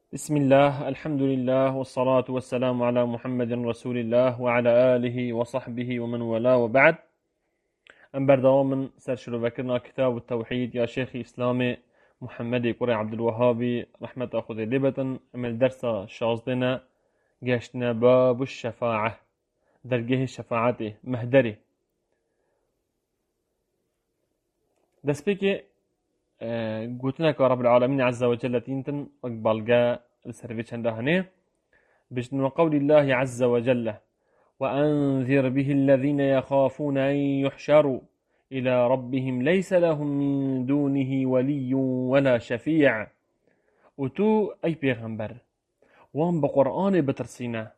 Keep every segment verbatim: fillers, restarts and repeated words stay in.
بسم الله، الحمد لله، والصلاة والسلام على محمد رسول الله وعلى آله وصحبه ومن والاه، وبعد. أم بردوام سرشلو بكرنا كتاب التوحيد يا شيخ إسلام محمد قري عبد الوهاب رحمة أخذ لبة. أم الدرس شازدنا جاشنا باب الشفاعة، درجه الشفاعة مهدري دسبيكي. قلتنا رب العالمين عز وجل تينتن أقبل جاء السرفيتش عندها بجن قول الله عز وجل: وأنذر به الذين يخافون أن يحشروا إلى ربهم ليس لهم من دونه ولي ولا شفيع. وتو أي پیغمبر وان بقرآن بترسينا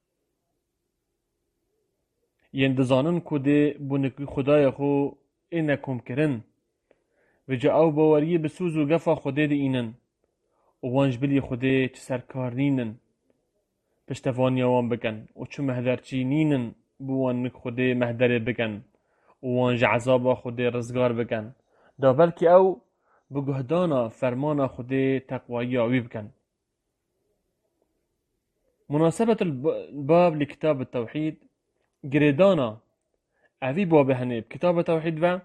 يندزانن كده بونك خداي خو إنكم كرن وجا أو بواري بسوزو قفا خده دي إنن وانج بلي خده تسركار نينن پشتوانیا وان بکن و چو مهدرچی نینن بوان نک خوده مهدره بکن و وان جعذابا خوده رزگار بکن دا بلکه او بگهدانا فرمانا خوده تقوایی آوی بکن. مناسبة الباب لكتاب التوحيد جريدانا أبي باب هنيب كتاب التوحيد و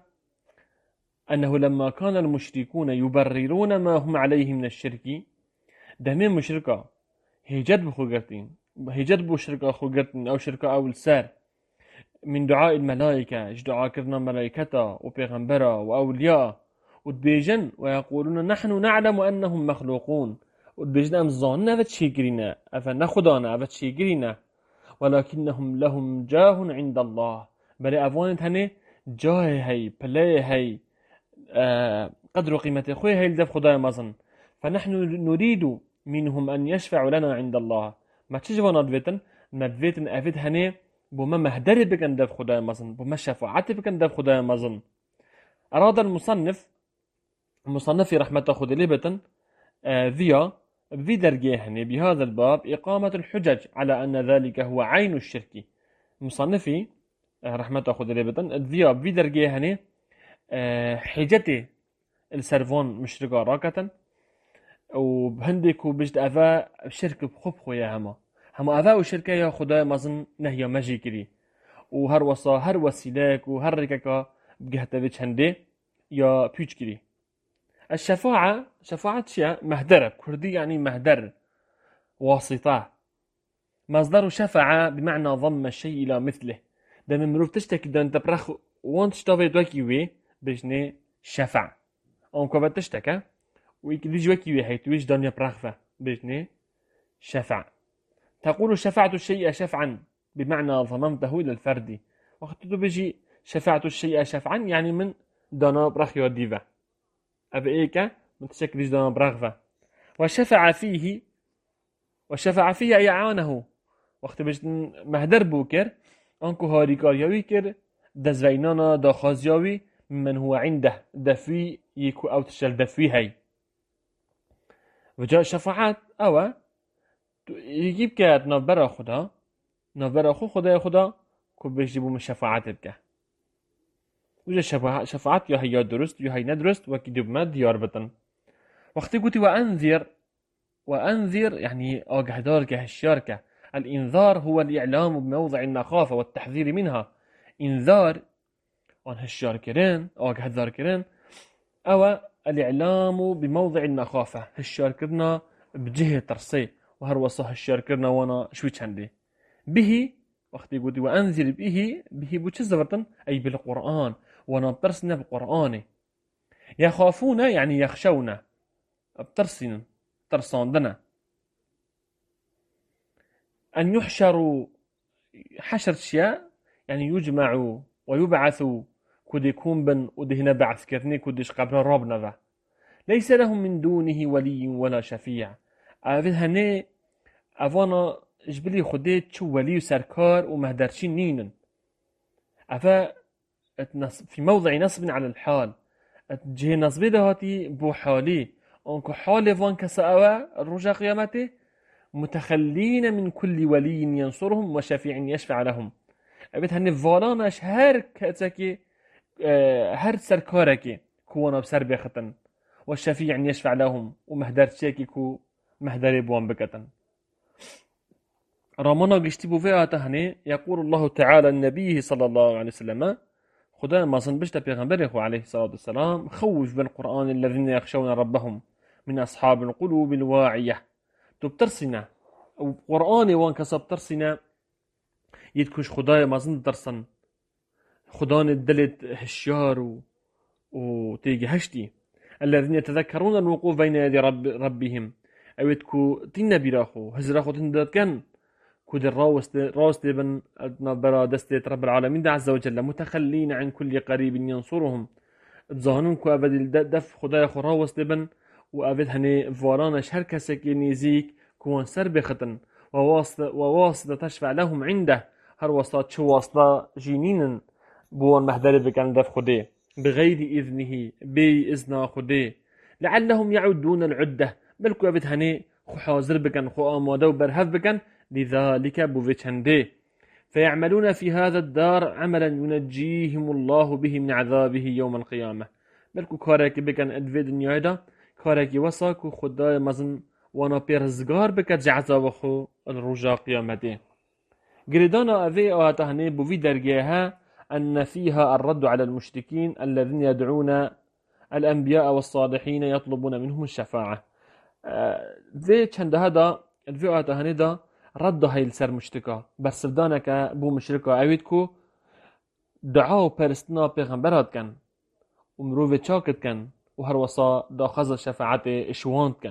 أنه لما كان المشركون يبررون ما هم عليه من الشرك دمين مشركة هيجد بخوغرتين هيجد بو شركة خوغرتين أو شركة أو السار من دعاء الملائكة دعاء كرنا ملائكة وبيغمبرة وأولياء وتبيجن ويقولون نحن نعلم أنهم مخلوقون وتبيجن أم ظاننا فتشيكرنا أفنخدانا فتشيكرنا ولكنهم لهم جاه عند الله بل أفوانت هني جاه هي بلاي هي آه قدر قيمة خوي هي لدف خدايا مظن فنحن نريد منهم أن يشفع لنا عند الله. ما تشجوا ندفتن ندفتن أفيد هني بما مهدري بكن دف خدايا مظن بما شفاعتي بكن دف خدايا مظن. أراد المصنف المصنف رحمة خد لبتن آه ذيا في درجهن بهذا الباب إقامة الحجج على أن ذلك هو عين الشرك. مصنفي آه رحمة خد لبتن ذيا في درجهن آه حجتي السرفون مشرقا راكة وبهندك وبجد أفا شرك بخب خويا هما هما أفا وشركة يا خدايا مظن نهي مجي كري وهر وصا هر وسيلك وهر ركاكا بجهتفيتش هندي يا بيوش كري. الشفاعة شفاعة شيء مهدرة كردي يعني مهدر واسطة مصدر شفعة بمعنى ضم الشيء إلى مثله ده من مروف تشتكي ده انت برخ وانت شتافي دوكي وي بجني شفع أنكو بتشتكى ويكديج وكي وي هيتويش دنيا برخفة بجني شفع. تقول شفعت الشيء شفعا بمعنى ضممته إلى الفرد وقت بيجي شفعت الشيء شفعا يعني من دانا برخ يوديفا أبئيك متشكل دانا برخفة. وشفع فيه وشفع فيه أي عانه وقت بيجي مهدر بوكر أنكو هاريكار يوي كر دزوينانا داخاز يوي من هو عنده دفوي يكو أو تشل دفوي هاي وجاء شفاعات أو يجيب كات نبرا خدا نبرا خو خدا خدا كو بيجيبو من شفاعات بكه وجا شفاعات يا هي درست يا هي ندرست وكيدب ما ديار بطن. وقت قلت وأنذر وأنذر يعني أجهدار كهالشاركة. الإنذار هو الإعلام بموضع المخافة والتحذير منها. إنذار عن هالشاركرين أجهدار أو الإعلام بموضع المخافة هالشاركرنا بجهة ترسي وهر وصه الشاركرنا وانا شويش عندي به. وقت يقول وأنذر به به بوشزبرتن أي بالقرآن وانا بترسنا بالقرآن. يخافون يعني يخشون بترسنا ترساندنا. أن يحشروا حشر شيء يعني يجمعوا ويبعثوا كود يكون بن ودهنا بعث كرني كودش قبل ربنا ذا ليس لهم من دونه ولي ولا شفيع. أفيد هني أفانا جبلي خديت شو ولي وسركار ومهدرشين نينن أفا في موضع نصب على الحال جه نصب دهاتي بو حالي أنكو حال فان كسأوا الرجا قيامته متخلين من كل ولي ينصرهم وشفيع يشفع لهم. أبيت هني فالانش هر كتاكي هر سركاركي كوانا بسر بيختن والشفيع يشفع لهم ومهدر شاكي كو مهدري بوان بكتن. رامنا قشتي بوفياته هني يقول الله تعالى النبي صلى الله عليه وسلم خدا ما صنبشت بيغنبره عليه الصلاة والسلام خوف بالقرآن الذين يخشون ربهم من أصحاب القلوب الواعية تبترسنا وقرآن وان كسب ترسنا يدكش خدايا ما زند درسن خدان الدلت هشيار و... وتيجي هشتي الذين يتذكرون الوقوف بين يدي رب... ربهم أويتكو تين براخو هزراخو تندت كان كود الراوست راوست بن برا دستة رب العالمين عز وجل متخلين عن كل قريب ينصرهم تظاهرون كو أبد دف خدايا خو راوست بن وأبد هني فوارانا شركة سكينيزيك كون سرب ختن وواسطة وواسطة تشفع لهم عنده هر وسط شو واسطة جينين بوان مهدر بكان دف خدي بغير إذنه بإذن خدي لعلهم يعودون العدة بل كو أبد هني خو حاضر بكن خو آماده وبرهف بكن لذلك بوفيتشندي فيعملون في هذا الدار عملا ينجيهم الله به من عذابه يوم القيامة بل كو كارك بكن أدفي دنيا دا كارك وساكو خداي مزن وانا بيرزگار بكت عذاب خو الرجا قيامته قردانا أذي آتهني بوفي درجيها أن فيها الرد على المشركين الذين يدعون الأنبياء والصالحين يطلبون منهم الشفاعة ذي چند هذا الفي آتهني دا رد هاي السر مشتكا برسفدانك بو مشركا اويدكو دعاو پرستنا پیغمبرات كان ومروفي چاكت كان وهر وصا داخذ شفاعت اشواند كان.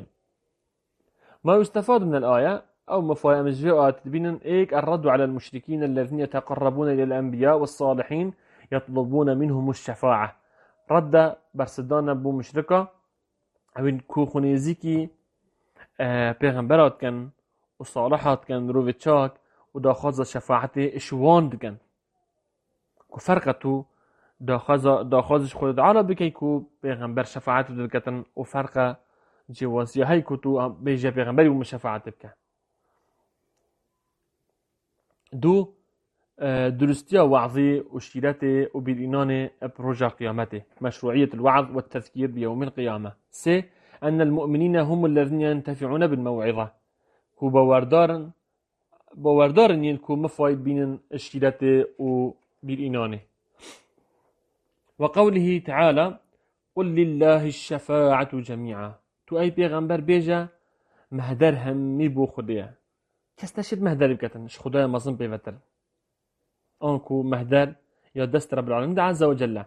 ما يستفاد من الآية أو مفاهيم الجاءات تبين إيك الرد على المشركين الذين يتقربون إلى الأنبياء والصالحين يطلبون منهم الشفاعة رد برسدان بو مشركة اوين كو خنيزيكي اه پیغمبرات كان وصالحات كان روفي تشاك وداخذ شفاعت اشواند كان كو فرقتو داخذ داخذش خود عربي كي كو پیغمبر شفاعت دلكتن وفرقه جوازي هاي كتو بيجا پیغمبري ومشفاعت بك دو درستيا وعظي وشيرته وبالإنانة بروجا قيامته مشروعية الوعظ والتذكير بيوم القيامة سي أن المؤمنين هم الذين ينتفعون بالموعظة كو بواردارن بواردارن ينكو مفايد بين الشيرته وبالإنانة وقوله تعالى قل لله الشفاعة جميعا تو أي پیغمبر بيجا مهدر همي بو خديا كس نشد مهدر بكتن اش خدايا مظلم بيفتر انكو مهدر يا دست رب العالمين عز وجل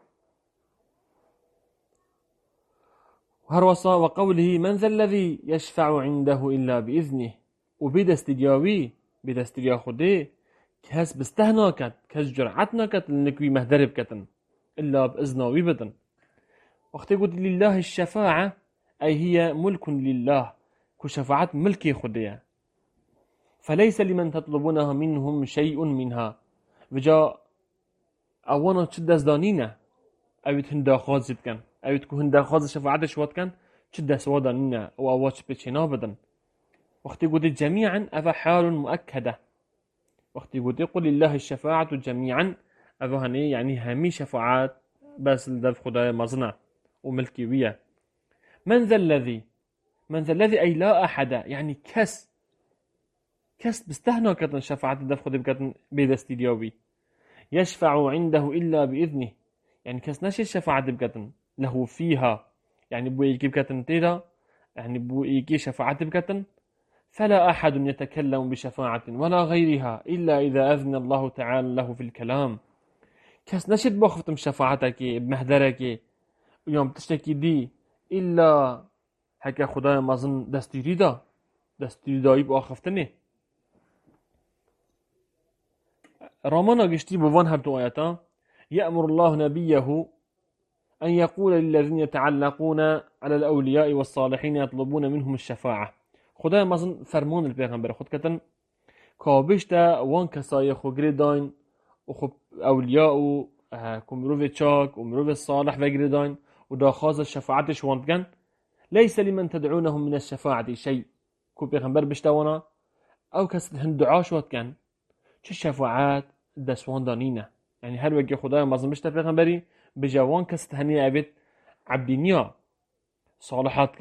وهروصا وقوله من ذا الذي يشفع عنده إلا بإذنه وبدست دياوي بدست ديا خدي كس بستهناكت كس جرعتناكت لنكوي مهدر بكتن إلا بإذنه ويبتن وقت قلت لله الشفاعة أي هي ملك لله كشفاعة ملكي خديا فليس لمن تطلبونها منهم شيء منها وجاء أولا تشد أزدانينا أو تهندا خازد كان أو تكون هندا خاز شفاعة شوات كان تشد أسوادانينا أو أواج بيتشنا بدن وقت قلت جميعا أفا حال مؤكدة وقت قلت قل لله الشفاعة جميعا أفا هني يعني همي شفاعات بس لدف خدايا مزنع وملكي ويا من ذا الذي من ذا الذي أي لا أحد يعني كس كس بستهنا كتن شفاعة الدف خدي بكتن بيدستي ديوبي يشفع عنده إلا بإذنه يعني كس نشي الشفاعة بكتن له فيها يعني بو يجي بكتن تيدا يعني بو يجي شفاعة بكتن فلا أحد يتكلم بشفاعة ولا غيرها إلا إذا أذن الله تعالى له في الكلام كس نشد بخفتم شفاعتك بمهدرك ويوم تشتكي دي إلا هكا خدايا مازن دستيري دا دستيري دا يبقى خفتني رامانا قشتي بوان هردو آياتا يأمر الله نبيه أن يقول للذين يتعلقون على الأولياء والصالحين يطلبون منهم الشفاعة خدايا مازن فرمان البيغمبر خد كتن كابشتا وان كسايا خو گريداين وخو أولياء كمروف تشاك ومروف الصالح وگريداين ودا خاز الشفاعتش وانتگن ليس لمن تدعونهم من الشفاعة شيء كو بيغمبر بشتاوانا او كس هندعاش واتكن چه شفاعات دسوان دانينا يعني هر وجه خدايا مازن بشتا بيغمبري بجوان كس تهني عبد عبدينيا صالحات كان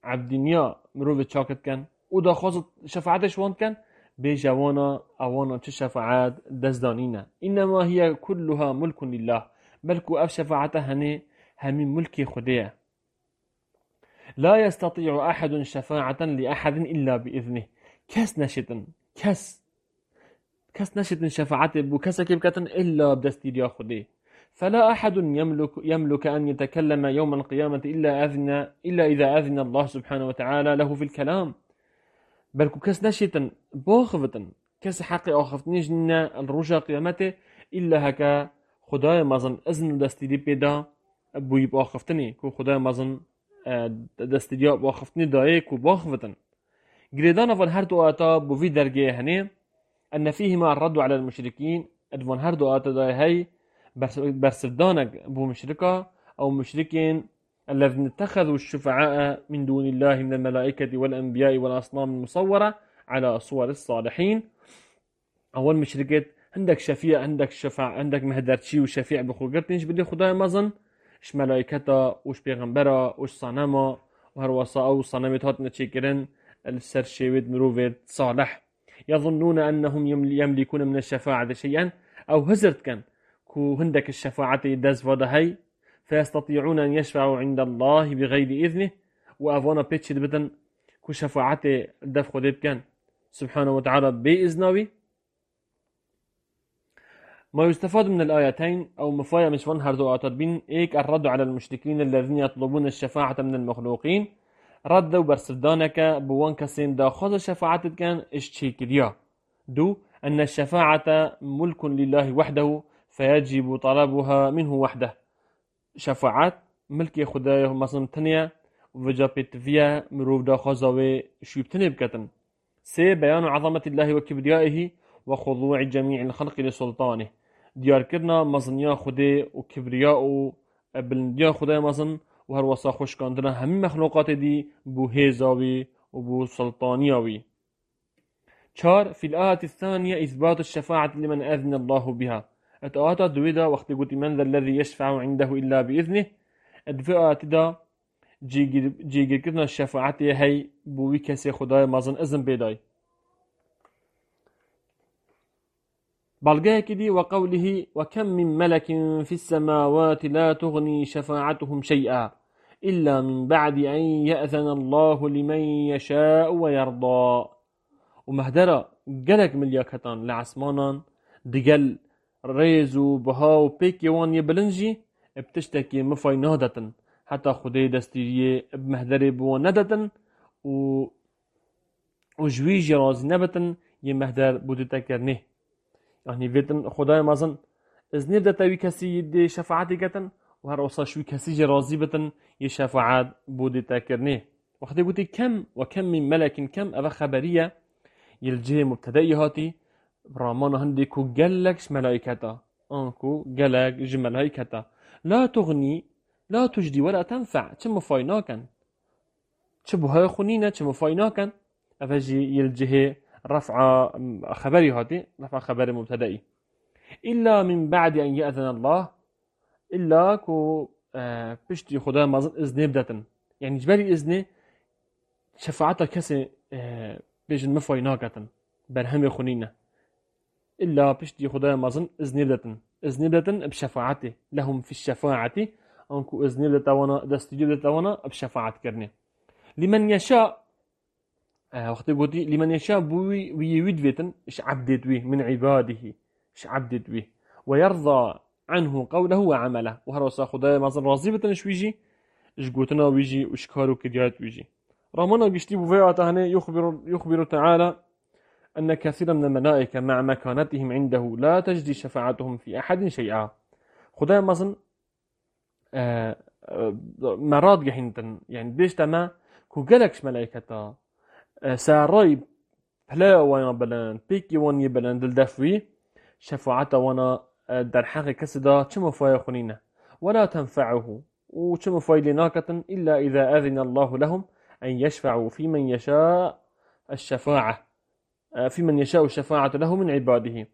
عبدینیا مروف چاکت کن و دا خواست شفاعتش وان کن بيجا وانا اوانا چه شفاعات دزدانينا انما هي كلها ملك لله بلكو اف شفاعته هني همين ملكي خديه لا يستطيع احد شفاعة لاحد الا باذنه كس نشتن كس كس نشتن شفاعته بو كس كيبكتن الا بدستيريا خديه فلا احد يملك يملك ان يتكلم يوم القيامة الا اذن الا اذا اذن الله سبحانه وتعالى له في الكلام بلكو كس نشتن باخفتن كس حقي آخفتنيش ننا الرجا قيامته إلا هكا خداي مازن أذن دستيدي بيدا بوي باخفتني كو خداي مازن دستيدي باخفتني دايه كو باخفتن قريدانا فان هردو آتا بوفي درجيه هني أن فيهما الرد على المشركين أدفان هردو آتا داي هاي برسردانك بو مشركة أو مشركين الذين اتخذوا الشفعاء من دون الله من الملائكة والأنبياء والأصنام المصورة على صور الصالحين. أول مشركات عندك شفيع عندك شفاع عندك مهدرتشي وشفيع بخوغرتنش بدي خداي مازن اش ملائكتا وش بيغمبرا وش صنما وهروسا أو صنمت هاتنا تشيكرن السرشيويد مروفيد صالح يظنون أنهم يملكون من الشفاعة شيئا أو هزرت كان كو هندك الشفاعة داز فادهي فيستطيعون أن يشفعوا عند الله بغير إذنه وأفانا بيتش بدن كو شفاعته دف خديب كان سبحانه وتعالى بإذنه. ما يستفاد من الآيتين أو مفايا مشوان هردو آتات بين إيك الرد على المشركين الذين يطلبون الشفاعة من المخلوقين ردوا برسردانك بوان كسين دا خذ الشفاعة كان اشتشي كديا دو أن الشفاعة ملك لله وحده فيجب طلبها منه وحده شفاعات ملكي خدايه مصن تنيا وجابت فيها مروف دا خزاوي شويبتني بكتن. سي بيان عظمة الله وكبريائه وخضوع جميع الخلق لسلطانه ديار كرنا مصنيا خدي وكبرياء بلنديا خداي مصن وهروسا خوش كاندنا هم مخلوقات دي بو هيزاوي وبو سلطانياوي. چار في الآية الثانية إثبات الشفاعة لمن أذن الله بها. اتآتا دويدا وقت قلت من ذا الذي يشفع عنده إلا بإذنه ادفئات دا جيجر كرنا الشفاعة هي بوي كسي خداي مازن اذن بيداي. بلغاه كدي وقوله وكم من ملك في السماوات لا تغني شفاعتهم شيئا إلا من بعد أن يأذن الله لمن يشاء ويرضى. ومهدرة جلك ملياكتان لعسمانان دقل ريزو بهاو بيكي وان يبلنجي بتشتكي مفاي نهدة حتى خدي دستيريه بمهدري بوان ندة و وجويجي رازي نبتن يمهدر بودتكرنه يعني فيتن خداي مازن ازنير دا تاوي كسي يدي شفاعتي كتن وهر وصا شوي كسي جي رازي بتن يشفاعات بودتكرنه. وقت قلت كم وكم من ملك كم أبا خبرية يلجي مبتدئي هاتي برامان هندي كو جلكش ملائكتا انكو جلك جي ملائكتا لا تغني لا تجدي ولا تنفع تم فايناكن تشبه خنينة تم فايناكن افجي يلجه رفع خبري هاتي رفع خبر مبتدئي الا من بعد ان يأذن الله الا كو آه بشتي خدا مازن اذن بدتن يعني جبري اذنه شفاعته كسي آه بيجن مفايناكتن برهم خنينة الا بشتي خدا مازن اذن بدتن اذن بدتن بشفاعته لهم في الشفاعة انكو اذن بدتوانا دستجيب بدتوانا بشفاعة كرنه لمن يشاء آه وقت قلتي لمن يشاء بوي ويود فيتن اش عبدت ويه من عباده اش عبدت ويه ويرضى عنه قوله وعمله وهروسا خداي مازن راضي بتن اش ويجي اش قوتنا ويجي واش كارو كديات ويجي. رامنا قشتي بوفيعة هنا يخبر يخبر تعالى أن كثيرا من الملائكة مع مكانتهم عنده لا تجدي شفاعتهم في أحد شيئا. خداي مازن آه مراد جهنتن يعني بيش تما كو جالكش ملائكة ساراي بلا وانا بلان بيكي واني بلان دل دفوي شفاعته وانا در حق كسدا چم فاي خنينه ولا تنفعه وچم فاي لناكة إلا إذا أذن الله لهم أن يشفعوا في من يشاء الشفاعة في من يشاء الشفاعة له من عباده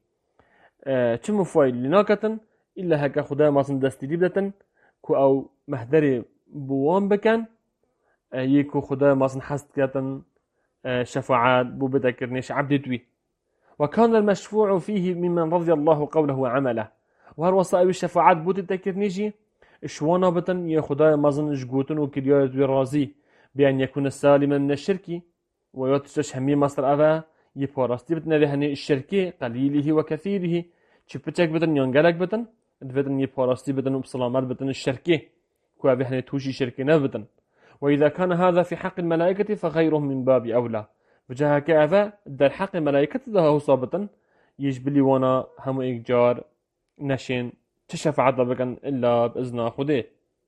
چم فاي لناكة إلا هكا خدا ما صندستي لبدة كو أو مهدري بوان بكن يكو خدا مازن حست كاتن شفاعات بو بذكرنيش عبد دوي. وكان المشفوع فيه ممن رضي الله قوله وعمله. وهر وصائب الشفاعات بو تذكرنيجي شوانا بتن يا خدا مازن جوتن وكريات دوي رازي بأن يكون سالما من الشرك ويتشش همي مصر أفا يبارستي بتن لهني الشركي قليله وكثيره چپچك بتن ينگلك بتن بتن يبارستي بتن وبسلامات بتن الشركي كو أبي هني توشي شركي نبتن. وإذا كان هذا في حق الملائكة فغيرهم من باب أولى. وجهة كأفا در حق الملائكة ده هو صابتا يجبلي وانا هم إيجار نشين تشفعت بكن إلا بإذن خده.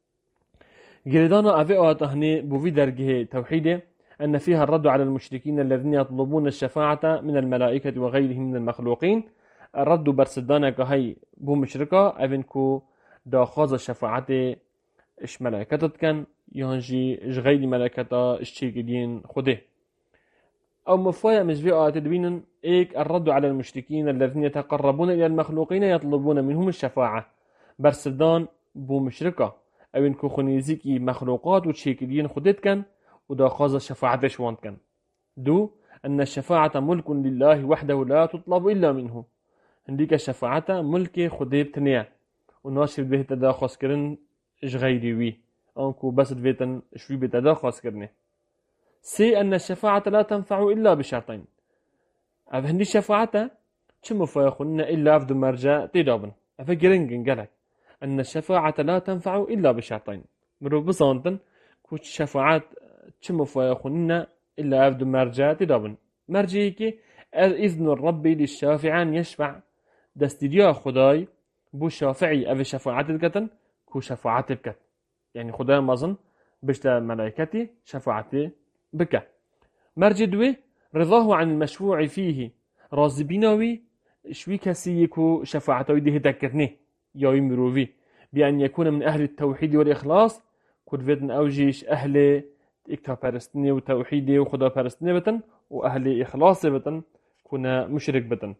جلدانا أفي آتهني بوفي درجه توحيده أن فيها الرد على المشركين الذين يطلبون الشفاعة من الملائكة وغيرهم من المخلوقين. الرد برسدانا كهي بو مشركة أفنكو دا خاز الشفاعة إش ملائكة كان يهنجي إش غير ملائكة إشتيقين خده. أو مفايا مجفي آيات دوينن إيك الرد على المشركين الذين يتقربون إلى المخلوقين يطلبون منهم الشفاعة. برسدان بو مشركة أو إنكو خنيزيكي مخلوقات وتشيكيين خدت كان ودا خاز الشفاعة شوانت كان. دو أن الشفاعة ملك لله وحده لا تطلب إلا منه. هنديك الشفاعة ملك خديب تنيا وناشر به تداخص كرن إش غيري وي أنكو بس دفيتن شوي بتداخص كرنه. سي أن الشفاعة لا تنفع إلا بشرطين. أف هندي الشفاعة كم فيخون إلا أفد مرجع تدابن. أف جرينجن قالك أن الشفاعة لا تنفع إلا بشرطين. مرو بصانتن كوش الشفاعة كم فيخون إلا أفد مرجع تدابن. مرجعيك إذن الرب للشافع أن يشفع دستيريا خداي بو شافعي أف شفاعة الكتن كو شفاعة بكت. يعني خداي مازن بشتا ملائكتي شفاعتي بكا. مرجدوي رضاه عن المشفوع فيه راضي بيناوي شوي كسيكو شفاعته ده ذكرني يا يمروفي بأن يكون من أهل التوحيد والإخلاص كود فيدن أوجيش أهل إكتا بارستني وتوحيدي وخدا بارستني بتن وأهل إخلاص بتن كنا مشرك بتن.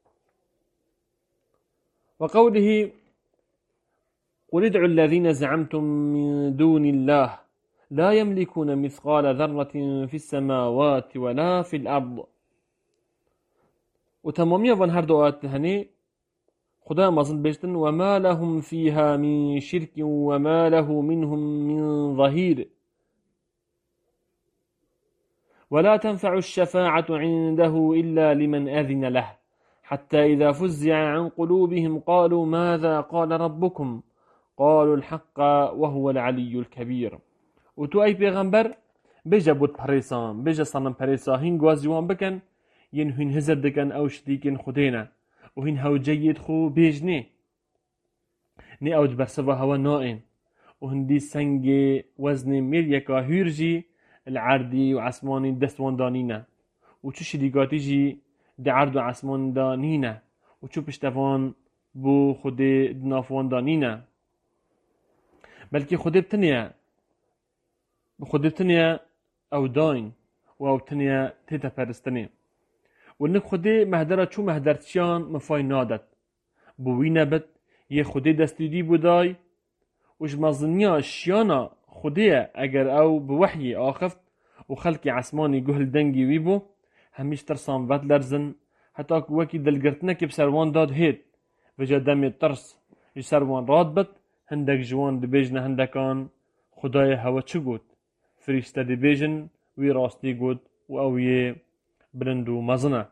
وقوله قل ادعوا الذين زعمتم من دون الله لا يملكون مثقال ذرة في السماوات ولا في الأرض. وتمامية وان هر دعوات هني خدا مازن بيجتن وما لهم فيها من شرك وما له منهم من ظهير ولا تنفع الشفاعة عنده إلا لمن أذن له حتى إذا فزع عن قلوبهم قالوا ماذا قال ربكم قالوا الحق وهو العلي الكبير. وتو أي بيغمبر بيجا بود پريسان بيجا صنم پريسا هين گوازيوان بكن ين هين هزر دكن أو شديكن خدينا وهين هاو جيد خو بيجني ني أوج برسوا هوا نائن وهندي سنگ وزن ميريكا هيرجي العردي وعسماني دستوان دانينا وچو شديقاتي جي دي عرض وعسمان دانينا وچو پشتوان بو خودي دنافوان دانينا بلكي خودي بتنيا بخودي بتنيا أو داين و تنيا تيتا پرستني ونك خودي مهدرة چو مهدرتشان مفاي نادت بوينة بت يه خودي دستيدي بوداي وش مظنيا شيانا خودية اگر او بوحي آخفت وخلقي عسماني جهل دنجي ويبو هميش ترسان بات لرزن حتى وكي دلقرتنك بسروان داد هيد وجا دمي ترس يسروان راد بت هندك جوان دبيجنا هندكان خداي هوا چو گوت فريشتا دبيجن وي راستي گوت و اويه برندو مزنه.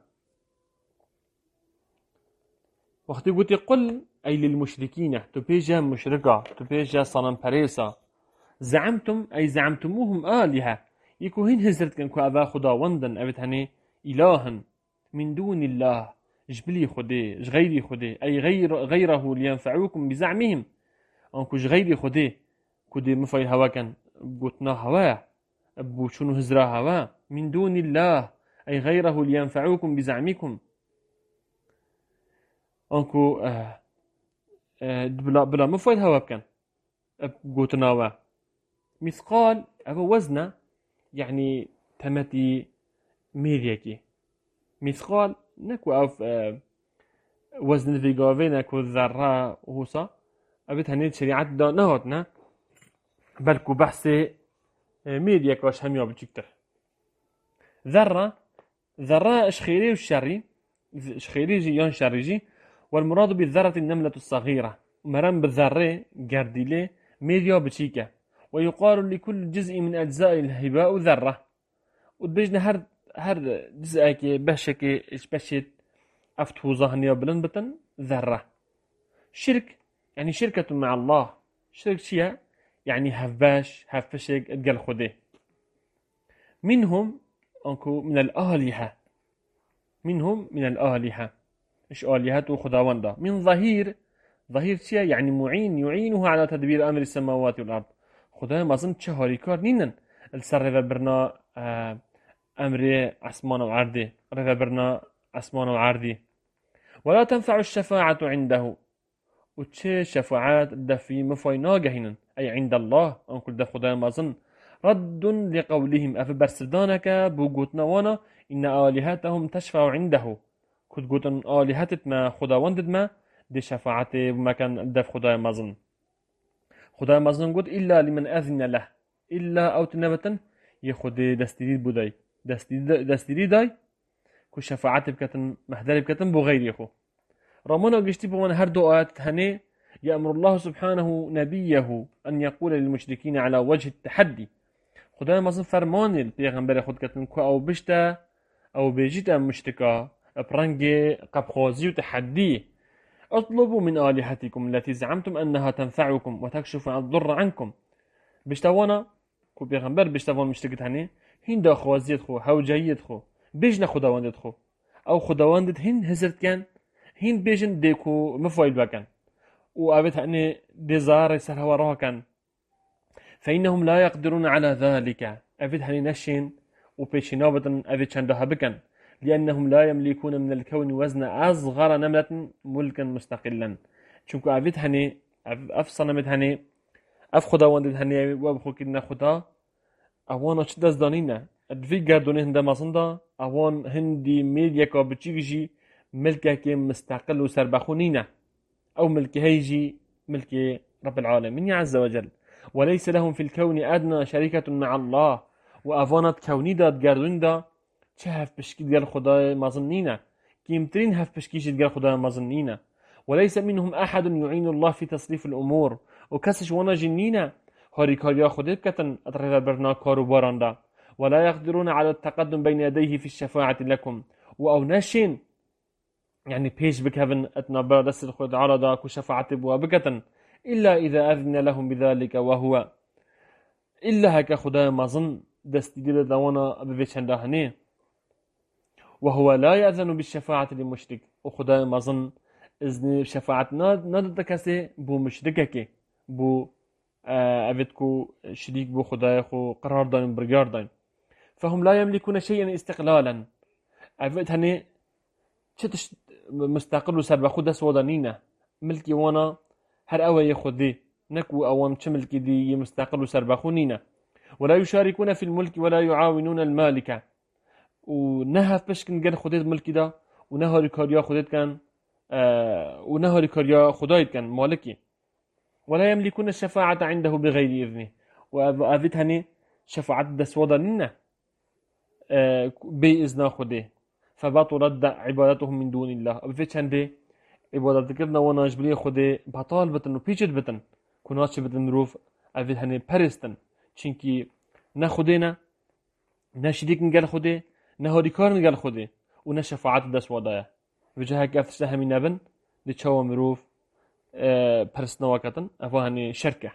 وقتی گوتی قل أي للمشركين تبيجا مشركة تبيجا صنم بريسا زعمتم أي زعمتموهم آلهة يكو هين هزرت كان كو أبا خدا وندن أبت هني إلها من دون الله جبلي خدي جغيري خدي أي غير غيره لينفعوكم بزعمهم أنكو جغيري خدي كودي مفاي هوا كان قوتنا هوا أبو شنو هزرا هوا من دون الله أي غيره لينفعوكم بزعمكم أنكو آه آه بلا بلا مفاي هوا كان قوتنا هوا مثقال أبو وزنه يعني تمتي ميريكي مثقال نكو أف آه وزن في قاوين نكو ذرة وهوصا أبيت هنيت شريعة دا نهاتنا بلكو بحث ميديا كواش هم يابو تشكتر ذرة ذرة اش خيري والشري اش خيري جي يون شري جي والمراد بالذرة النملة الصغيرة مرام بالذرة جارديلي ميديا بتشيكا ويقال لكل جزء من أجزاء الهباء ذرة وتبجنا هر هر جزء كي بشكي اش بشت افتو ظهنيا بلن بتن ذرة شرك يعني شركة مع الله شرك شيء يعني هفباش هفشك اتقل خده منهم انكو من الآلهة منهم من الآلهة ايش آلهة خداوندا من ظهير ظهير شيء يعني معين يعينه على تدبير أمر السماوات والأرض خدای مازن چه هاریکار نینن السر رفا برنا أمر أسمان وعرضه رفا برنا أسمان وعرضه ولا تنفع الشفاعة عنده وتشي شفاعات دفي مفاينا جهنن أي عند الله أنكل دف خدای مازن رد لقولهم أفبرسدانك بوجوتنا وانا إن آلهتهم تشفع عنده كنت قوتن آلهتت ما خداوندد ما دي شفاعت بمكان دف خدای مازن خدای مازن قلت إلا لمن أذن له إلا أو تنبتن يخد دستيريد بوداي دستيريد داي كو شفاعت بكتن محدر بكتن بغير يخو رامونا قشتي بوان هر دو آيات هني يأمر الله سبحانه نبيه أن يقول للمشركين على وجه التحدي خدای مازن فرمان البيغمبر خود كتن كو أو بشتا أو بيجيتا مشتكا برنجي قبخوزي وتحدي اطلبوا من آلهتكم التي زعمتم أنها تنفعكم وتكشف الضر عنكم بشتوانا كو بيغمبر بشتوان مشتكت هني هين دا خوازيت خو هاو جايت خو بيجنا خداواندت خو أو خداواندت هين هزرت كان هين بيجن ديكو مفايل بكن وأبت هني ديزار سهوا وراها كان فإنهم لا يقدرون على ذلك أبت هني نشين وبيشنابة أبت شندها بكن لأنهم لا يملكون من الكون وزن أصغر نملة ملكا مستقلا شوكو أبت هني أفصل نمت هني أف خداواندت هني وابخو كدنا خدا أوانا شدز دانينا ادفي قردوني هندا مصندا أوان هندي ميديا كابتشيجي ملكه كي مستقل وسربخونينا أو ملك هيجي ملك رب العالمين عز وجل وليس لهم في الكون أدنى شركة مع الله وأفانت كوني داد قردون دا چه هف بشكي ديال خداي مظنينا كيمترين هف بشكيش ديال خداي مظنينا وليس منهم أحد يعين الله في تصريف الأمور وكسش وانا جنينا هاريكاريا خدي بكتن أطرف برنا كارو باراندا ولا يقدرون على التقدم بين يديه في الشفاعة لكم وأو ناشين يعني بيش بكهفن اتنبا دس الخد عرضا كشفاعة بوا بكتن إلا إذا أذن لهم بذلك وهو إلا هكا خداي مظن دست ديال دوانا بفيتشن هني وهو لا يأذن بالشفاعة للمشرك وخداي مظن إذن شفاعة نادت كسي بو مشركك بو أبدكو شريك بو خداي خو قرار داين برقار داين فهم لا يملكون شيئا استقلالا أبد هني شتش مستقل وسرب خود سودانينا ملكي وانا هر أوى يخذي نكو أوام ملكي دي مستقل وسرب خونينا ولا يشاركون في الملك ولا يعاونون المالكة ونهف بشكن قال خديت ملكي دا ونهار كاريا خديت كان آه ونهار كاريا خدايت كان مالكي ولا يملكون الشفاعة عنده بغير إذنه وأذت هني شفاعة دسودانينا آه بإذن خديه فبطلت عبادتهم من دون الله بفيتش هندي عبادت كردنا وانا جبلي خدي بطال بتن وبيجت بتن كوناتش بتن روف أفيد هني بارستن چنكي نا خدينا نا شريك نقال خدي نا هوريكار نقال خدي ونا شفاعات دس ودايا وجهها كيف تسهم نبن دي تشاو مروف اه بارستنا وكتن أفا هني شركة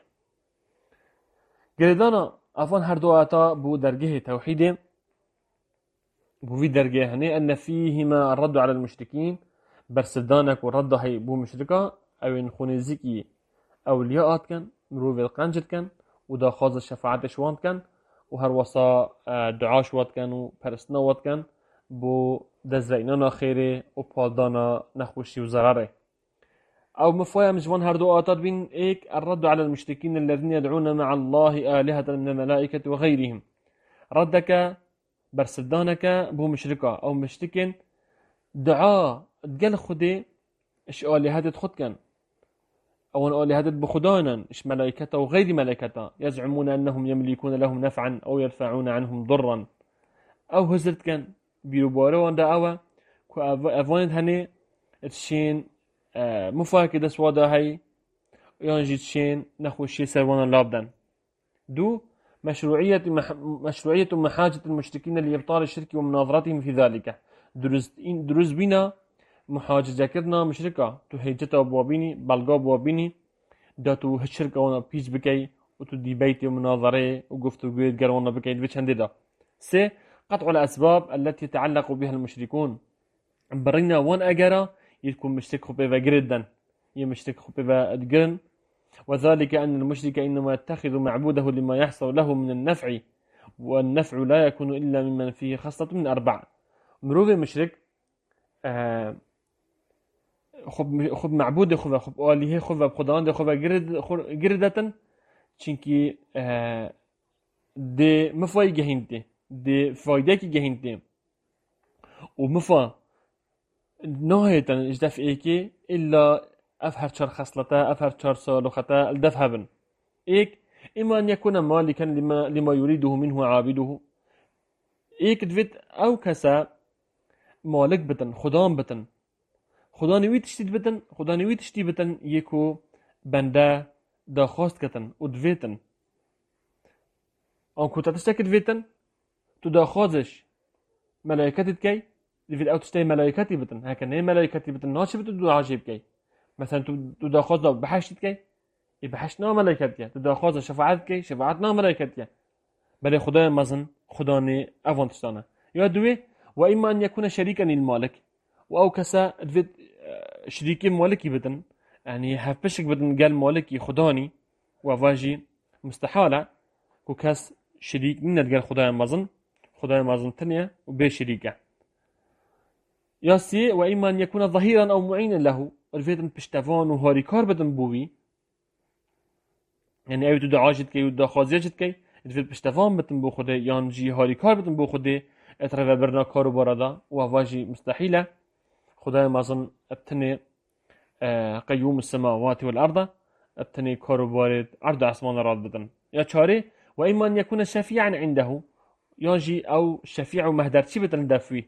قردانا أفان هر دو آتا بو درجه توحيدي بوفي درجة هني أن فيهما الرد على المشركين برسدانك والرد هي بو مشركة أو إن خونيزيكي أولياءات كان مروف القنجت كان ودا خاز الشفاعة شوانت كان وهر وصا دعا شوات كان وبرسنا وات كان بو دزرينانا خيري وبالدانا نخوشي وزراري أو مفايا مجوان هر دو آتات بين إيك الرد على المشركين الذين يدعون مع الله آلهة من الملائكة وغيرهم ردك برسدانك بو مشركة أو مشتكين دعاء تقال خدي إش آلهة تخد كان أو آلهة بخدانا إش ملائكته وغير ملائكته يزعمون أنهم يملكون لهم نفعا أو يرفعون عنهم ضرا أو هزرت كان بيروباره وان دعوة كو أفوانت هني تشين مفاكي دس وادا هاي يانجي تشين نخو الشي سروانا لابدن. دو مشروعية مح... مشروعية محاجة المشركين لإبطال الشرك ومناظرتهم في ذلك. دروز دروز بنا محاجة كرنا مشركة تو هيجتا بوابيني بلغا بوابيني دا تو هالشركة وانا بيش بكي وتو ديبيتي ومناظرة وقفتو قويد قروانا بكي دوش هنددا. سي قطع الأسباب التي يتعلق بها المشركون برينا وان أجرا يكون مشتك خبيبا جردا يمشتك خبيبا جرن، وذلك أن المشرك إنما يتخذ معبوده لما يحصل له من النفع، والنفع لا يكون إلا ممن فيه خاصة من أربع. مروف المشرك آه خب خب معبود خب خب آلهه خب بخدان خب جرد جردة چنكي آه دي مفاي جهنته دي فايدة كي جهنته ومفا نهاية إجداف إيكي إلا أفهر شر خصلتا أفهر شر صالحتا الدف هبن إيك إما أن يكون مالكا لما, لما يريده منه عابده إيك دفت أو كسا مالك بتن خدام بتن خدا نوی تشتید بتن خدا نوی تشتی بتن یکو بنده داخواست کتن و دویتن آن کتا تشتاک دویتن تو داخوازش ملائکتت کی دوید او تشتی ملائکتی بتن هکا نه ملائکتی بتن ناشی بتن دو عجیب کی مثلا تو داخواز دا بحشتید کی ای بحشت نا ملائکت کی تو داخواز شفاعت کی شفاعت نا ملائکت کی بله خدا مزن خدا نه اوان تشتانه یا دوی و اما ان يكون شريكا للمالك و كسا دوید شريكي مالكي بدن يعني هفشك بدن قال مالكي خداني وواجي مستحالة وكاس شريك من قال خدايا مازن خدايا مازن تانية وبي شريكة ياسي وإما أن يكون ظهيرا أو معينا له الفيدن بشتفان وهاريكار بدن بوي يعني أيو تدعى جد كي ودا خازية جد كي الفيد بشتفان بدن بو خده يعني جي هاريكار بدن بو خده اترفى برنا كارو برادا وواجي مستحيلة خدايا مازن ابتني قيوم السماوات والأرض ابتني كارو بارد عرض عثمان راد بدن يا تشاري وإما أن يكون شفيعا عنده يجي أو شفيع مهدر شي بدن دافوي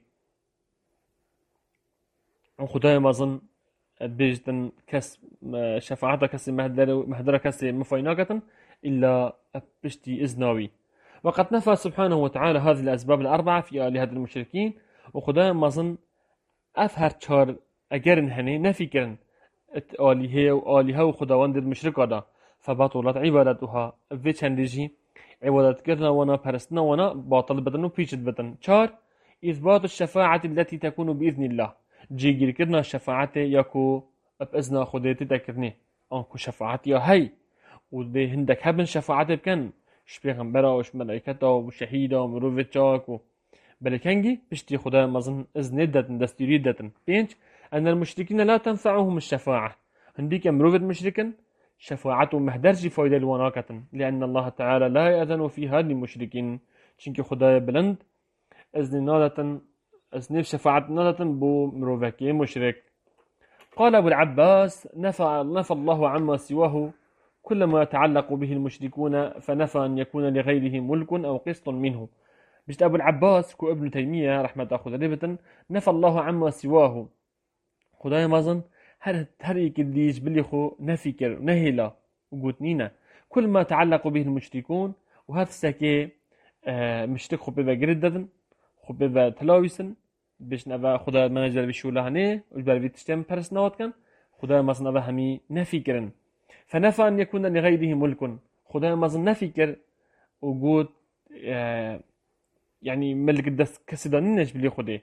خدايا مازن بيجتن كس شفاعته كس مهدر مهدر كس مفيناقة إلا بشتي إذناوي. وقد نفى سبحانه وتعالى هذه الأسباب الأربعة في آلهة المشركين وخدايا مازن أفهر تشار أجرن هني نفي كرن آلهة وآلهة وخداوند المشركة دا فبطلت عبادتها في چندجي عبادت كرنا وانا پرستنا وانا باطل بدن و پیچت بدن. چار إثبات الشفاعة التي تكون بإذن الله جيجير كرنا الشفاعة يكو بإذن خديتي تكرني أنكو شفاعة يا هاي ودي هندك هبن شفاعة بكن ش پیغمبرا وش ملائكتا وشهيدا ومروفت جاك بلكنجي بشتي خدا مظن إذن دتن دستيري دتن. بينج أن المشركين لا تنفعهم الشفاعة هنديك مروفت مشركا شفاعتهم مهدرجي فايدة الوناكة لأن الله تعالى لا يأذن فيها للمشركين شنك خدا بلند إذن نادة إذن شفاعة نادة بو مروفكي مشرك. قال أبو العباس نفى, نفى الله عما سواه كل ما يتعلق به المشركون فنفى أن يكون لغيره ملك أو قسط منه. بجد أبو العباس كو ابن تيمية رحمة أخذ ربة نفى الله عما سواه خدايا مازن هر هريك اللي يجبلي خو نفكر نهلا وقوتنينا كل ما تعلق به المشركون وهذا الساكي آه مشتك خو بيبا جرددن خو بيبا تلاويسن باش نبا خدا منجل بشوله هني وجبر بيتشتم برسناوت كان خدايا مازن نبا همي نفكرن فنفى أن يكون لغيره ملك خدايا مازن نفكر وقوت آه يعني ملك الدس كسدانينش بلي خدي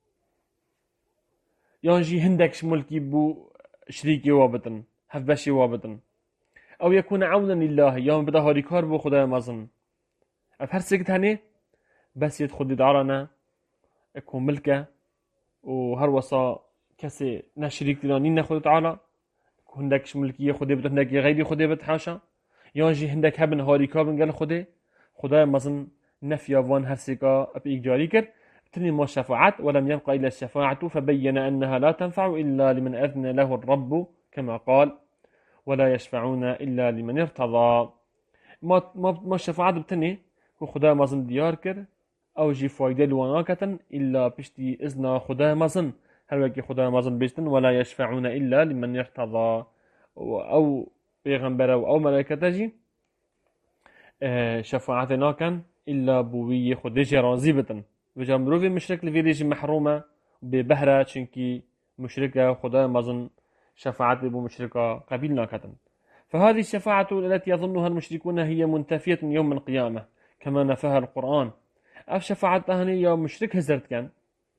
يانجي هندكش ملكي بو شريكي وابتن هفبشي وابتن او يكون عونا لله يوم بدا هاري كار بو خدايا مازن افهر سكت هني بس يدخل دارنا اكون ملكه وهر وصا كسي نشريك دلانين ناخد تعالى هندكش ملكي خدي بتن هندك غيري خدي بتحاشا يانجي هندك هبن هاري كار بن خدي خدايا مازن نفي وان هرسيكا بإيك جاري كر تني ما شفاعت ولم يبقى إلا الشفاعة فبين أنها لا تنفع إلا لمن أذن له الرب كما قال ولا يشفعون إلا لمن ارتضى. ما ما ما الشفاعة بتني كو خدا مازن ديار كر أو جي فايدة لوناكة إلا بشتي إذن خدا مازن، هل وكي خدا مازن بيشتن ولا يشفعون إلا لمن ارتضى، أو بيغمبر أو ملائكة جي شفاعتنا كان إلا بوي خديش راضي بتن بجا مروفي مشرك لفيريج محرومة ببهرة چنكي مشركة خدا مازن شفاعت بو مشركة قبيلنا كتن. فهذه الشفاعة التي يظنها المشركون هي منتفية يوم القيامة كما نفاها القرآن. أف شفاعة هني يا مشرك هزرت كان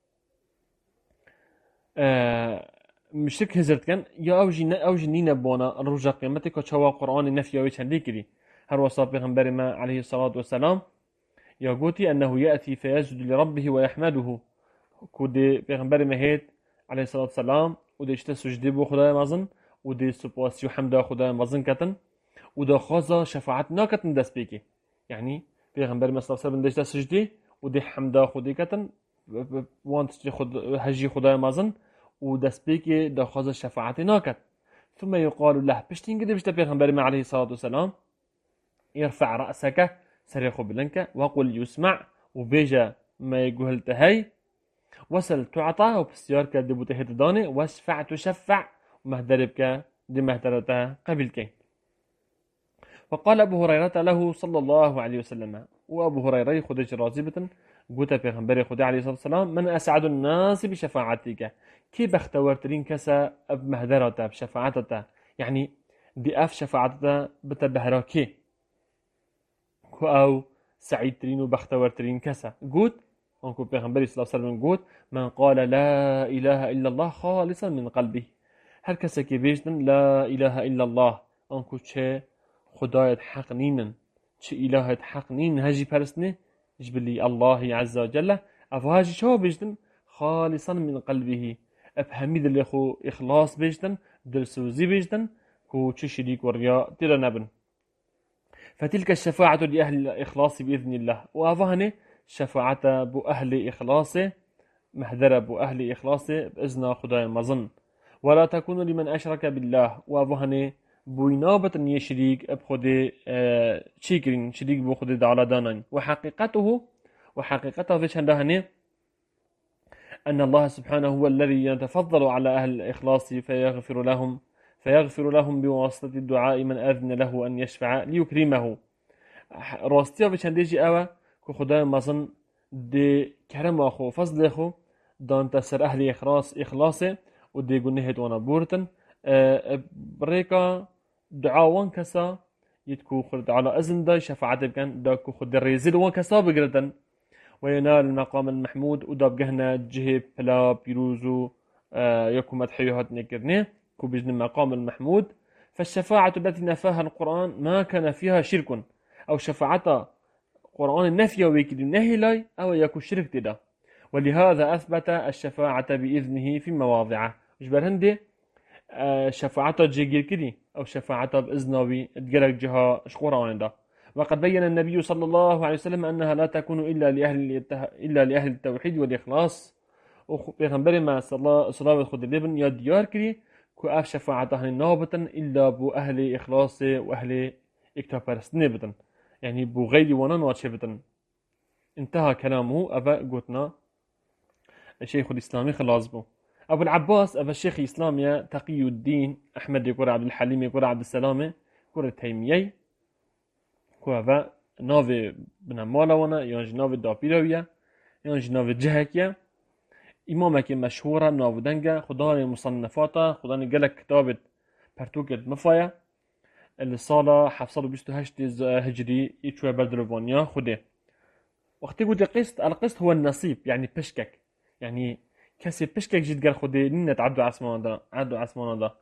آه مشرك هزرت كان يا أوجي أوجي نينا بونا الرجع قيامتك وشوا قرآن نفي ويش هنديكري هر وصاب بيغمبر ما عليه الصلاة والسلام يا قوتي أنه يأتي فيسجد لربه ويحمده كودي بيغمبر ما هيت عليه الصلاة والسلام ودي اشتا سجدي بو خدای مازن ودي سباسي وحمده خدای مازن كتن ودا خازا شفاعتنا كتن دست بيكي، يعني بيغمبر ما صلى الله عليه وسلم دي سجدي ودي حمده خدي كتن وانت خد هجي خدای مازن ودست بيكي دا خازا شفاعتنا كت. ثم يقال له بشتين قد بشتا بيغمبر ما عليه الصلاة والسلام يرفع رأسك سريخو بلنك وقل يسمع وبيجا ما يقول تهي وسل تعطى وبسيارك دبو تهيت داني واشفع تشفع ومهدربك دي مهدرته قبلك. وقال أبو هريرة له صلى الله عليه وسلم، وأبو هريرة خدج رازبة قوتا بيغمبري خدي عليه الصلاة والسلام من أسعد الناس بشفاعتك، كي بختورترين كسا بمهدرته بشفاعتته، يعني دي أف شفاعتته بتبهراكي أو سعيد ترين وبختور ترين كسا قوت أنكو بيغمبري صلى الله عليه وسلم قوت من قال لا إله إلا الله خالصا من قلبه، هر كسا كي بيجدن لا إله إلا الله أنكو چه خدايت حق نينن چه إلهت حق نين هجي پرسنه جبلي الله عز وجل أفو هجي شو بيجدن خالصا من قلبه أفهمي دل يخو إخلاص بيجدن دل سوزي بيجدن كو چه شريك ورياء تلا نبن. فتلك الشفاعة لأهل الإخلاص بإذن الله، وأفهني شفاعة بو أهل إخلاص مهدر بو أهل إخلاص بإذن خداي مظن، ولا تكون لمن أشرك بالله، وأفهني بوينابة يشريك بخدي اه شيكرين شريك بو خدي دعلا دانان. وحقيقته وحقيقته فيش هندهني أن الله سبحانه هو الذي يتفضل على أهل الإخلاص فيغفر لهم فيغفر لهم بواسطة الدعاء من أذن له أن يشفع ليكرمه. راستيا بچنديجي أوا كو خدای مازن دي كرم أخو فضل أخو دان تسر أهل إخلاص إخلاصه ودي قنهد وانا بورتن بريكا دعاوان كسا يتكو خد على أذن دا شفاعت بكن دا كو خد الريزل وان كسا بقردن وينال المقام المحمود ودا بقهنا جهب بلا بيروزو يكو مدحيوهات نكرنه كو بجن المقام المحمود. فالشفاعة التي نفاها القرآن ما كان فيها شرك أو شفاعة قرآن النفي ويكد النهي لاي أو يكو شرك تدا، ولهذا أثبت الشفاعة بإذنه في مواضعه جبر هندي شفاعة جيجير كدي أو شفاعة بإذنه تقرق جها قرآن دا. وقد بين النبي صلى الله عليه وسلم أنها لا تكون إلا لأهل إلا لأهل التوحيد والإخلاص، وبيغمبر ما صلى الله عليه وسلم يا ديار كري كو أف شفاعته نابتا إلا بو أهل إخلاص وأهل اكتفرسنه بتن، يعني بو غير ونان واتشبتن. انتهى كلامه أبا قوتنا الشيخ الإسلامي خلاص بو أبو العباس أبا الشيخ الإسلامي تقي الدين أحمد يقول عبد الحليم يقول عبد السلام يقول تيميي كو أبا ناوي بنمالا وانا يانج ناوي دابيرويا يانج ناوي جهكيا إمامك مشهورة ناوي دنگا خداني مصنفاتا خداني قلق كتابة برتوكت مفايا الصالة حفصل بيستو هشت هجري يتشوى بلدروفانيا خده. وقت يقول القسط القسط هو النصيب، يعني بشكك، يعني كسي بشكك جد قال خده نينة عدو عسمان دا عدو عسمان دا.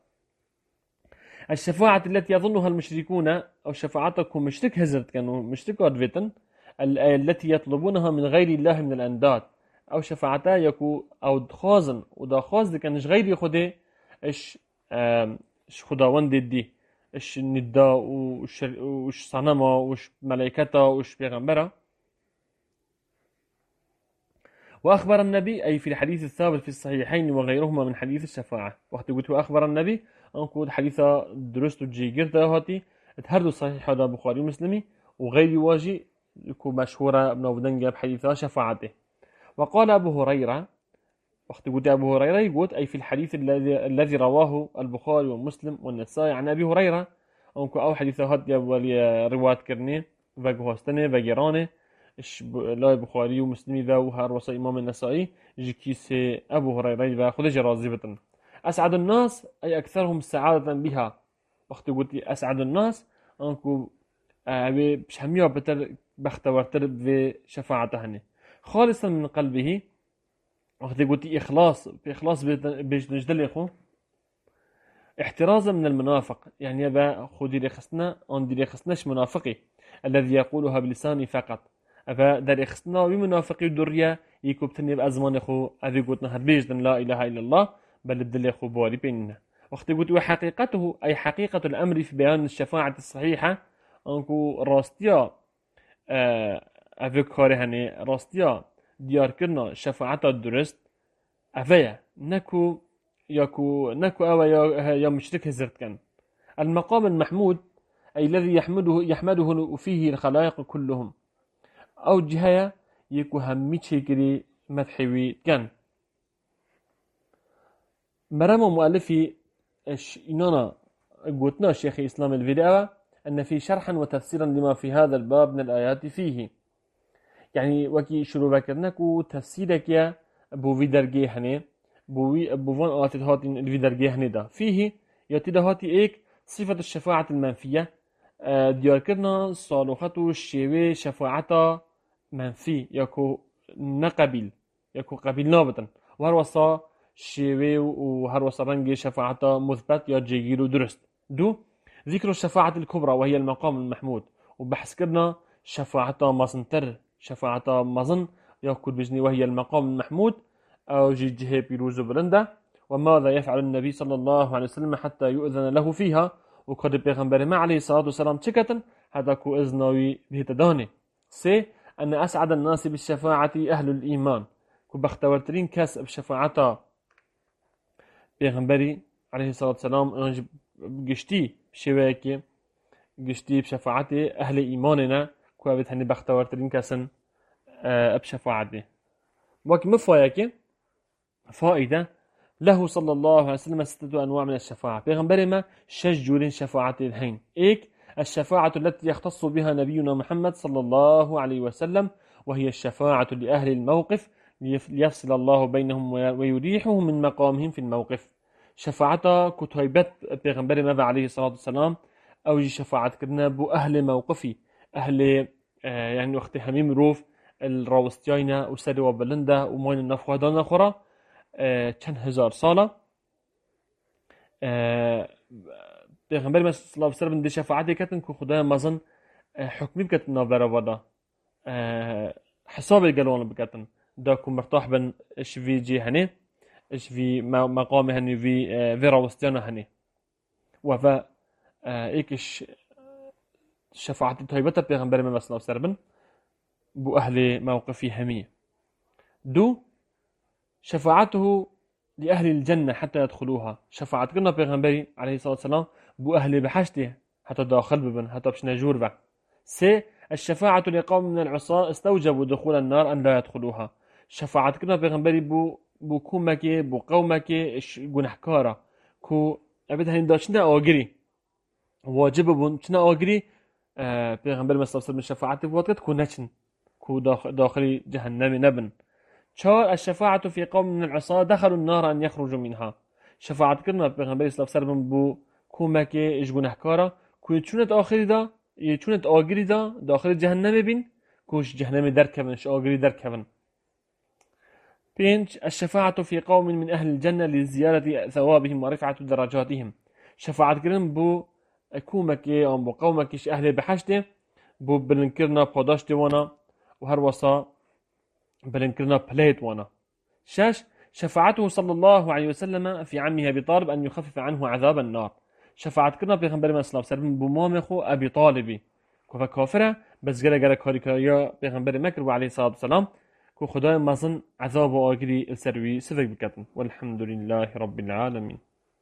الشفاعة التي يظنها المشركون أو شفاعتكم مشرك هزرت كانوا مشرك أدفيتن التي يطلبونها من غير الله من الأنداد أو شفاعتا يكو أو دخازن ودا خاز دي كانش غير خده إش إش خداوند دي إش نداء وش وش صنمه وش ملائكته وش بيغمبره. وأخبر النبي أي في الحديث الثابت في الصحيحين وغيرهما من حديث الشفاعة. وقت قلت أخبر النبي أنكو حديثة درست جي قرد هاتي تهردو صحيح هذا بخاري مسلمي وغير واجي يكون مشهورة ابن ودنجة بحديثة شفاعته. وقال أبو هريرة وقت قلت أبو هريرة يقول أي في الحديث الذي الذي رواه البخاري ومسلم والنسائي عن أبي هريرة أنكو أو حديثة هاتي رواية كرني وجهاستني وجيرانه إش لا بخاري ومسلمي ذا وهر وصي إمام النسائي جكيس أبو هريرة وخذ جرازي بطن. أسعد الناس أي أكثرهم سعادة بها. وقت قلت أسعد الناس أنكو أبي بشهمية بتر بختورتر بشفاعتهن خالصا من قلبه. وقت قلت إخلاص بإخلاص بيج نجدل إخو احترازا من المنافق يعني هذا خذي لخصنا أن دي لخصناش منافقي الذي يقولها بلساني فقط أفا در إخصنا بمنافقي دريا يكوبتني بأزمان خو أذي قلتنا هربيجدن لا إله إلا الله بل الدل خو بوالي بيننا. وقت قلت وحقيقته أي حقيقة الأمر في بيان الشفاعة الصحيحة أنكو راستيا أفي كاري هني راستيا ديار كرنا شفاعة الدرست أفيا نكو يكو نكو أو يا يا مشرك هزرت كان المقام المحمود أي الذي يحمده يحمده فيه الخلائق كلهم أو جهة يكو همي تشيكري مدحوي كان. مرام مؤلفي إننا قلتنا الشيخ إسلام الفيديو أن في شرحا وتفسيرا لما في هذا الباب من الآيات فيه يعني وكي شروع بكرناكو تفسيرك يا بو في درجي هني بو بو فان آيات هاتين في درجي هني دا فيه يتدا هاتي إيك صفة الشفاعة المنفية ديار كرنا صالوخاتو الشيوي شفاعة منفي يكو نقبل يكو قبيل نابطن وهروسا شيوي وهروسا رنجي شفاعة مثبت يا جيجيرو درست. دو ذكر الشفاعة الكبرى وهي المقام المحمود وبحث كرنا شفاعة مازنتر شفاعة مازن يأكل بجني وهي المقام المحمود أو جيجيه بيروز برندا. وماذا يفعل النبي صلى الله عليه وسلم حتى يؤذن له فيها وقد بيغمبر ما عليه الصلاة والسلام تشكة هذا كو إذنوي بهتداني. سي أن أسعد الناس بالشفاعة أهل الإيمان كو بختورترين كاس بشفاعة بيغمبري عليه الصلاة والسلام قشتي بشواكي قشتي بشفاعة أهل إيماننا كو أبتهني بختورترين كاسن بشفاعته. وكي مفاياكي فائدة له صلى الله عليه وسلم ستة أنواع من الشفاعة بيغمبري ما شجور شفاعة الهين إيك الشفاعة التي يختص بها نبينا محمد صلى الله عليه وسلم وهي الشفاعة لأهل الموقف ليفصل الله بينهم ويريحهم من مقامهم في الموقف. شفاعة كتيبت بيغمبر ما عليه الصلاة والسلام أو جي شفاعة كدنا بو أهل موقفي أهل آه يعني وقت هميم روف الراوستياينا وسري وبلندا وموين النفوادان أخرى آه كان هزار صالة آه پیغمبر ما صلی الله علیه و سلم دی شفاعتی کتن که خدا مازن حکمی بکتن نابرا ودا حساب گلوان بکتن دا که مرتاح بن اش في جي هني اش في مقام هني في في راوستيانا هني وفا ايكش شفاعتي طيبة پیغمبر ما صلی الله علیه و سلم بو اهل موقفي همي. دو شفاعته لأهل الجنة حتى يدخلوها شفاعت كنا پیغمبري عليه الصلاة والسلام بو أهل بحشته حتى داخل ببن حتى بش نجور به. سي الشفاعة لقوم من العصاة استوجبوا دخول النار أن لا يدخلوها شفاعت كنا پیغمبري بو بو كومك بو قومك گناهكارا كو أبدا هين داشنا آگري واجب بون چنا آگري پیغمبر صلى الله عليه وسلم شفاعت بواتكت كو نچن كو داخل جهنم نبن. شار الشفاعة في قوم من العصاة دخلوا النار أن يخرجوا منها شفاعت كنا پیغمبر صلى الله عليه وسلم بو كومك إيش گناهكارا كو يچونت آخری دا يچونت آگری دا داخل جهنم بين كوش جهنم دركبن ش آگری دركبن. بينج الشفاعة في قوم من أهل الجنة لزيادة ثوابهم ورفعة درجاتهم شفاعت كرن بو كومك أم بو قومك إيش أهل بحشته بو بلنكرنا بقداشت وانا وهر وصا بلنكرنا بليت وانا. شاش شفاعته صلى الله عليه وسلم في عمه أبي طالب أن يخفف عنه عذاب النار شفاعت كنا پیغمبر صلی الله علیه و سلم بو مام خو ابي طالبي كوفا كافره بس جرى جرى كاريكاريا پیغمبر مكر وعليه الصلاه والسلام كو خدای مزن عذاب و آگری السروي سفك بكتن والحمد لله رب العالمين.